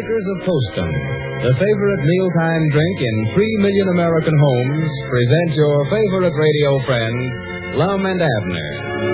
makers of Postum, the favorite mealtime drink in 3 million American homes, present your favorite radio friend, Lum and Abner.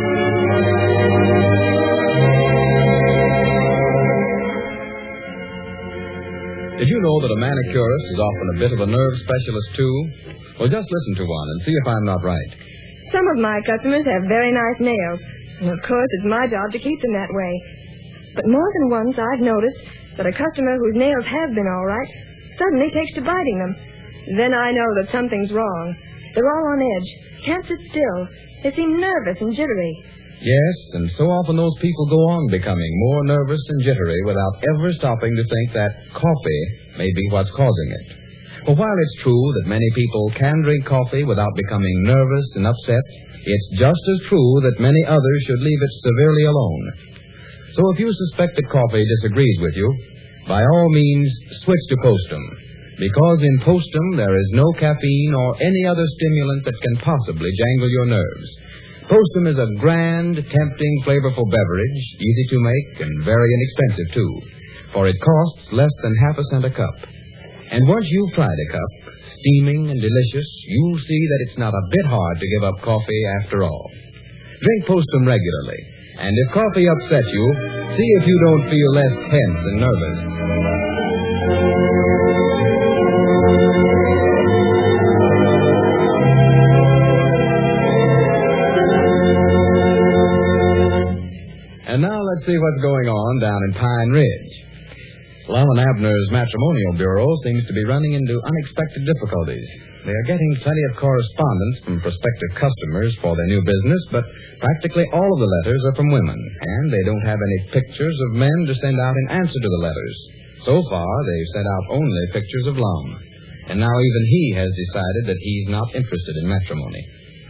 Did you know that a manicurist is often a bit of a nerve specialist, too? Well, just listen to one and see if I'm not right. Some of my customers have very nice nails, and of course it's my job to keep them that way. But more than once I've noticed that a customer whose nails have been all right suddenly takes to biting them. Then I know that something's wrong. They're all on edge, can't sit still. They seem nervous and jittery. Yes, and so often those people go on becoming more nervous and jittery without ever stopping to think that coffee may be what's causing it. But while it's true that many people can drink coffee without becoming nervous and upset, it's just as true that many others should leave it severely alone. So if you suspect that coffee disagrees with you, by all means, switch to Postum. Because in Postum, there is no caffeine or any other stimulant that can possibly jangle your nerves. Postum is a grand, tempting, flavorful beverage, easy to make and very inexpensive, too. For it costs less than half a cent a cup. And once you've tried a cup, steaming and delicious, you'll see that it's not a bit hard to give up coffee after all. Drink Postum regularly. And if coffee upsets you, see if you don't feel less tense and nervous. And now let's see what's going on down in Pine Ridge. Lum and Abner's matrimonial bureau seems to be running into unexpected difficulties. They are getting plenty of correspondence from prospective customers for their new business, but practically all of the letters are from women, and they don't have any pictures of men to send out in answer to the letters. So far, they've sent out only pictures of Lum. And now even he has decided that he's not interested in matrimony.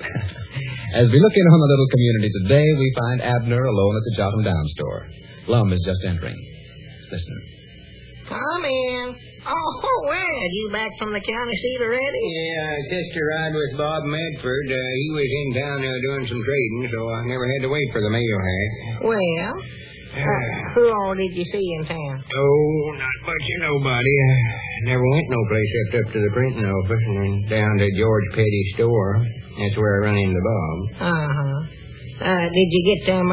As we look in on the little community today, we find Abner alone at the Jot 'em Down store. Lum is just entering. Listen. Come in. Oh, Ed, you back from the county seat already? Yeah, I just arrived with Bob Medford. He was in town doing some trading, so I never had to wait for the mail hack. Well, who all did you see in town? Oh, not much of nobody. I never went no place except up to the printing office and then down to George Petty's store. That's where I run into Bob. Uh-huh. Did you get them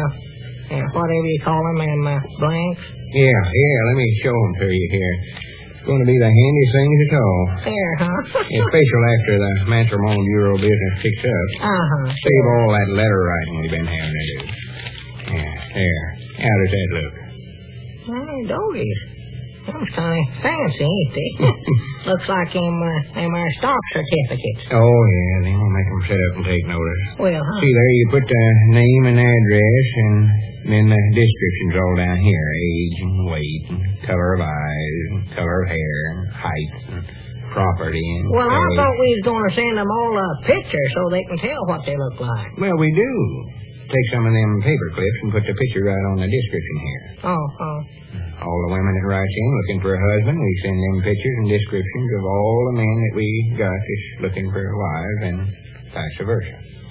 whatever you call them, blanks? Yeah, let me show them to you here. It's going to be the handiest things at all. There, huh? Especially after the matrimonial bureau business picks up. Uh-huh. Save all that letter writing we've been having to do. Yeah, there. How does that look? Hey, doggies. Them's kind of fancy, ain't they? Looks like them are stock certificates. Oh, yeah, they will make them sit up and take notice. Well, huh? See, there you put the name and address, and then the description's all down here. Age and weight, and color of eyes, and color of hair, and height, and property. And well, I thought we was going to send them all a picture so they can tell what they look like. Well, we do. Take some of them paper clips and put the picture right on the description here. Oh. All the women that write in looking for a husband, we send them pictures and descriptions of all the men that we got that's looking for wives, and vice versa.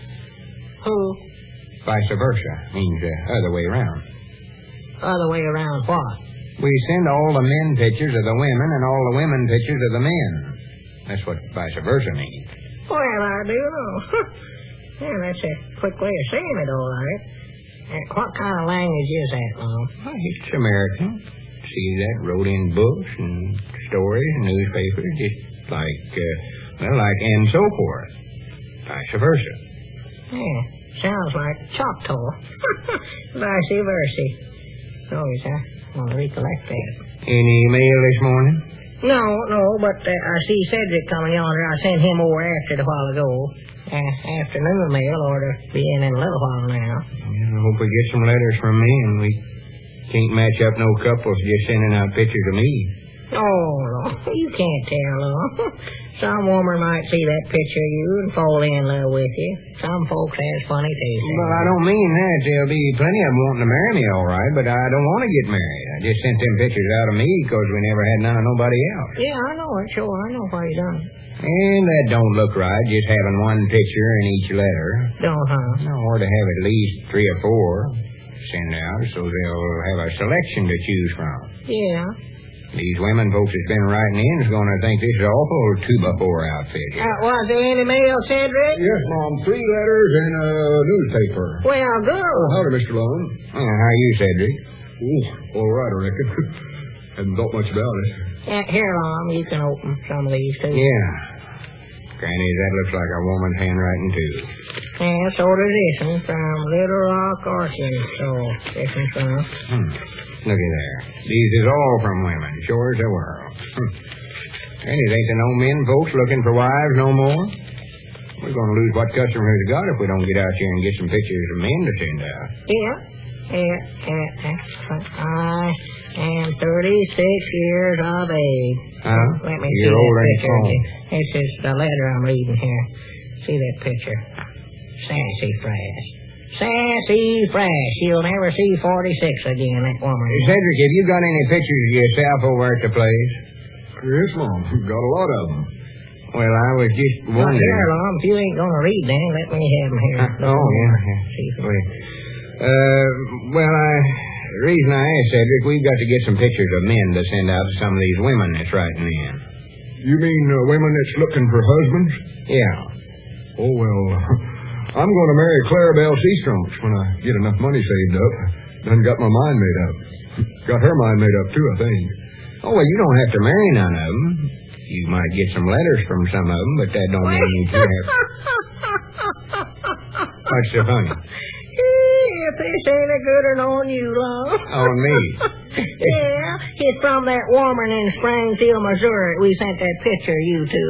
Who? Vice versa means the other way around. Other way around what? We send all the men pictures of the women and all the women pictures of the men. That's what vice versa means. Well, I do know. Yeah, that's a quick way of saying it, all right. What kind of language is that, Lum? Well, it's American. See that wrote in books and stories and newspapers, just like, and so forth. Vice versa. Yeah, sounds like Choctaw. Vice versa. Always, I want to recollect that. Any mail this morning? No, but I see Cedric coming yonder. I sent him over after it a while ago. Afternoon mail ought to be in a little while now. I hope we get some letters from me, and we can't match up no couples just sending out pictures of me. Oh, no, you can't tell, Lum. Some woman might see that picture of you and fall in love with you. Some folks has funny tastes. Well, I don't mean that. There'll be plenty of them wanting to marry me, all right, but I don't want to get married. I just sent them pictures out of me because we never had none of nobody else. Yeah, I know it, sure. I know why you done it. And that don't look right, just having one picture in each letter. Don't, huh? No, or to have at least 3 or 4 send out so they'll have a selection to choose from. Yeah. These women folks that's been writing in is going to think this is an awful 2x4 outfit. Was there any mail, Cedric? Yes, Mom. 3 letters and a newspaper. Well, good. Oh, howdy, Mr. Lone. How are you, Cedric? Oh, all right, I reckon. Hadn't thought much about it. Here, Lom, you can open some of these, too. Yeah. Granny, that looks like a woman's handwriting, too. Yeah, so does this one from Little Rock, Arkansas. This one's from... Look at there. These is all from women. Sure as the world. Granny, ain't there no men folks looking for wives no more? We're going to lose what customers we got if we don't get out here and get some pictures of men to send out. Yeah. I am 36 years of age. Huh? Let me see You're that older than picture. phone. This is the letter I'm reading here. See that picture? Sassy Fresh. Sassy Fresh. You'll never see 46 again, that woman. Cedric, have you got any pictures of yourself over at the place? Yes, Mom. Got a lot of them. Well, I was just wondering. Here, Lom, if you ain't going to read them, let me have them here. See if Wait. The reason I asked, Cedric, we've got to get some pictures of men to send out to some of these women that's writing in. You mean women that's looking for husbands? Yeah. Oh, well, I'm going to marry Clarabelle Seastrunks when I get enough money saved up. Done got my mind made up. Got her mind made up, too, I think. Oh, well, you don't have to marry none of them. You might get some letters from some of them, but that don't mean you have... What's so funny? If this ain't a good one on you, Lom. On me? Yeah, it's from that woman in Springfield, Missouri. We sent that picture of you to.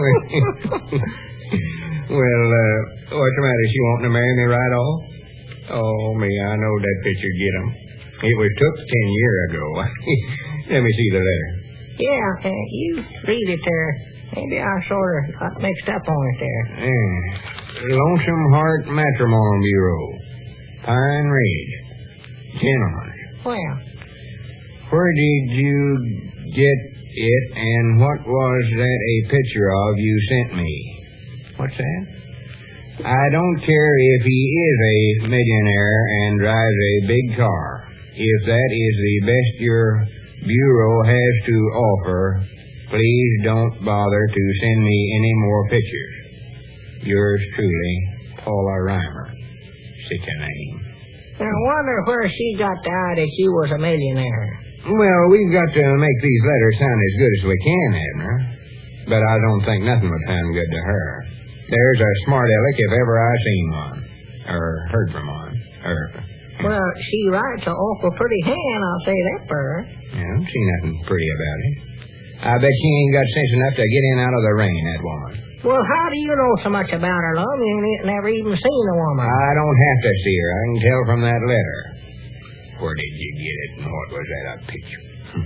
Well, what's the matter? She wanting to marry me right off? Oh, me, I know that picture get 'em. It was took 10 years ago. Let me see the letter. Yeah, you read it there. Maybe I sort of got mixed up on it there. Yeah. Lonesome Heart Matrimonial Bureau. Pine Ridge. Gentlemen. Well, Where did you get it, and what was that a picture of you sent me? What's that? I don't care if he is a millionaire and drives a big car. If that is the best your bureau has to offer, please don't bother to send me any more pictures. Yours truly, Paula Reimer. Such a name. I wonder where she got the idea that you was a millionaire. Well, we've got to make these letters sound as good as we can, Abner. But I don't think nothing would sound good to her. There's a smart aleck if ever I seen one. Or heard from one. Well, she writes an awful pretty hand, I'll say that for her. Yeah, see nothing pretty about it. I bet she ain't got sense enough to get in out of the rain, that woman. Well, how do you know so much about her, love? You ain't never even seen the woman. I don't have to see her. I can tell from that letter. Where did you get it, and what was that, a picture?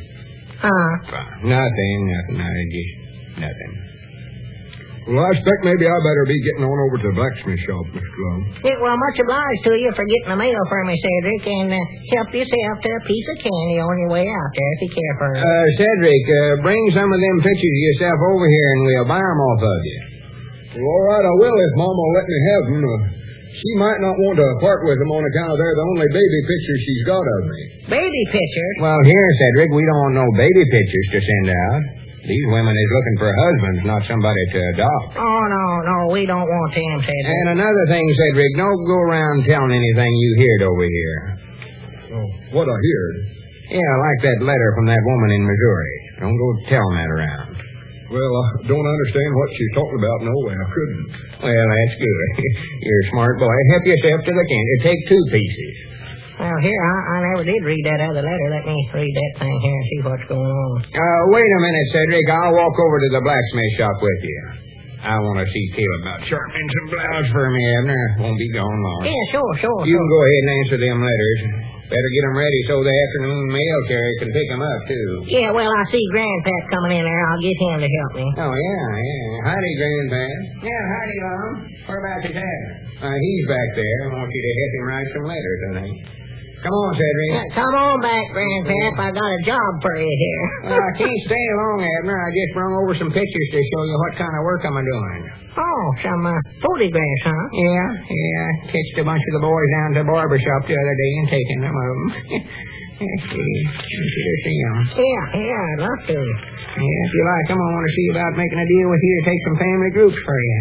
Nothing. Nothing. Well, I expect maybe I better be getting on over to the blacksmith shop, Mr. Lone. Yeah, well, much obliged to you for getting the mail for me, Cedric, and help yourself to a piece of candy on your way out there if you care for it. Cedric, bring some of them pictures of yourself over here, and we'll buy 'em off of you. Well, all right, I will if Mama will let me have them. She might not want to part with them on account of they're the only baby pictures she's got of me. Baby pictures? Well, here, Cedric, we don't want no baby pictures to send out. These women is looking for husbands, not somebody to adopt. Oh, no, we don't want them, Cedric. And another thing, Cedric, don't go around telling anything you heard over here. Oh, what I heard? Yeah, like that letter from that woman in Missouri. Don't go telling that around. Well, I don't understand what she's talking about. No way, I couldn't. Well, that's good. You're a smart boy. Help yourself to the candy. Take 2 pieces. Well, here, I never did read that other letter. Let me read that thing here and see what's going on. Wait a minute, Cedric. I'll walk over to the blacksmith shop with you. I want to see Caleb about sharpening some blouse for me, Abner. Won't be gone long. Yeah, sure. You can go ahead and answer them letters. Better get them ready so the afternoon mail carrier can pick them up, too. Yeah, well, I see Grandpap coming in there. I'll get him to help me. Oh, yeah. Howdy, Grandpap. Yeah, howdy, Lum. Where about your dad? He's back there. I want you to help him write some letters, I think. Come on, Cedric. Yeah, come on back, Grandpap. I got a job for you here. Well, I can't stay long, Abner. I just brung over some pictures to show you what kind of work I'm doing. Oh, some photographs, huh? Yeah. Catched a bunch of the boys down to the barber shop the other day and taken them of them. Yes, you should see him. Yeah, I'd love to. Yeah, if you like him, I want to see about making a deal with you to take some family groups for you.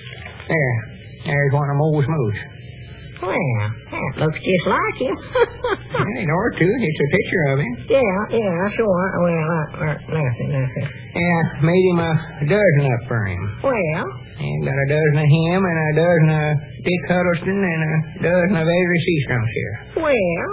There's one of Moe's moose. Well, that looks just like him. It ought to. It's a picture of him. Yeah, sure. Well, nothing. Yeah, made him a dozen up for him. Well? And got a dozen of him and a dozen of Dick Huddleston and a dozen of Avery Seastrumps here. Well?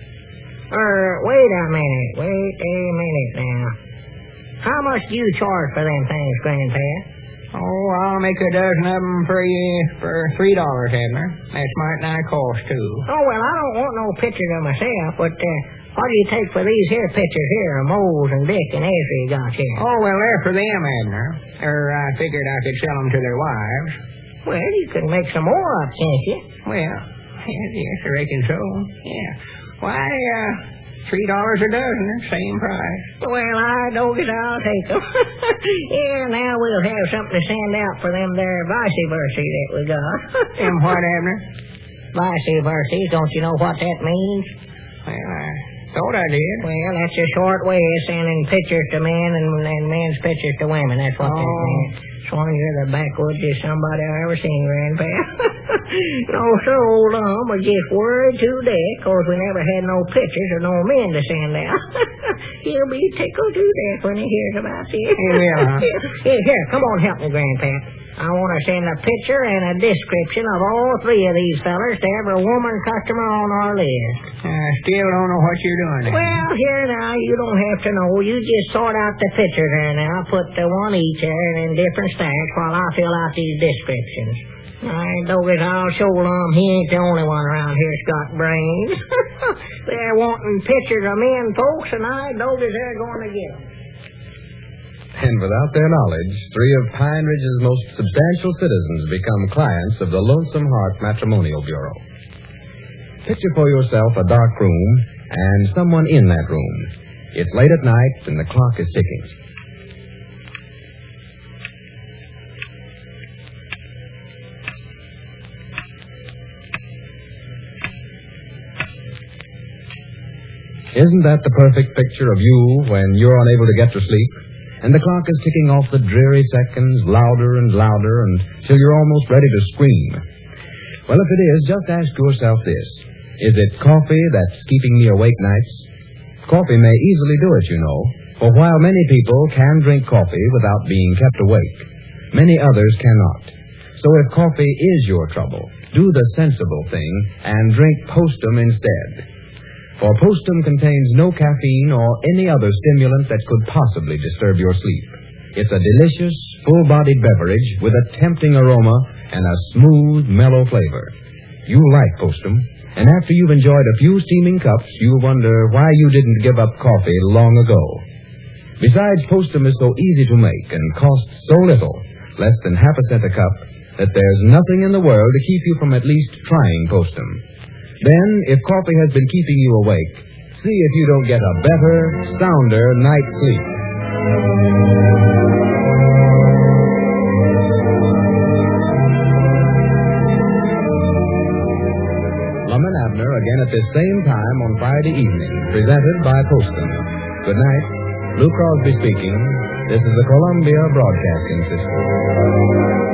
Wait a minute now. How much do you charge for them things, Grandpa? Oh, I'll make a dozen of them for you for $3, Abner. That's might nigh cost, too. Oh, well, I don't want no pictures of myself, but what do you take for these here pictures here of Mose and Dick and Ezra you got here? Oh, well, they're for them, Abner. I figured I could sell them to their wives. Well, you can make some more up, can't you? Well, yes, I reckon so. Yeah. Why, $3 a dozen, same price. Well, I know that I'll take them. Yeah, now we'll have something to send out for them there vice versa that we got. And what, Abner? Vice versa, don't you know what that means? Well, I thought I did. Well, that's a short way of sending pictures to men and men's pictures to women. That's what that means. Swan, you're the backwoodsest somebody I ever seen, Grandpa. No, so old but just worried to death, 'cause we never had no pictures or no men to send out. He'll be tickled to death when he hears about this. He will, huh? Here, come on, help me, Grandpa. I want to send a picture and a description of all three of these fellers to every woman customer on our list. I still don't know what you're doing. Well, here now, you don't have to know. You just sort out the pictures there now. Put one each there in different stacks while I fill out these descriptions. I doggone, I'll show them he ain't the only one around here's got brains. They're wanting pictures of men, folks, and I doggone they're going to get them. And without their knowledge, three of Pine Ridge's most substantial citizens become clients of the Lonesome Heart Matrimonial Bureau. Picture for yourself a dark room and someone in that room. It's late at night and the clock is ticking. Isn't that the perfect picture of you when you're unable to get to sleep? And the clock is ticking off the dreary seconds louder and louder until you're almost ready to scream. Well, if it is, just ask yourself this. Is it coffee that's keeping me awake nights? Coffee may easily do it, you know. For while many people can drink coffee without being kept awake, many others cannot. So if coffee is your trouble, do the sensible thing and drink Postum instead. For Postum contains no caffeine or any other stimulant that could possibly disturb your sleep. It's a delicious, full-bodied beverage with a tempting aroma and a smooth, mellow flavor. You'll like Postum, and after you've enjoyed a few steaming cups, you'll wonder why you didn't give up coffee long ago. Besides, Postum is so easy to make and costs so little, less than half a cent a cup, that there's nothing in the world to keep you from at least trying Postum. Then, if coffee has been keeping you awake, see if you don't get a better, sounder night's sleep. Lum and Abner again at this same time on Friday evening, presented by Postum. Good night. Lou Crosby speaking. This is the Columbia Broadcasting System.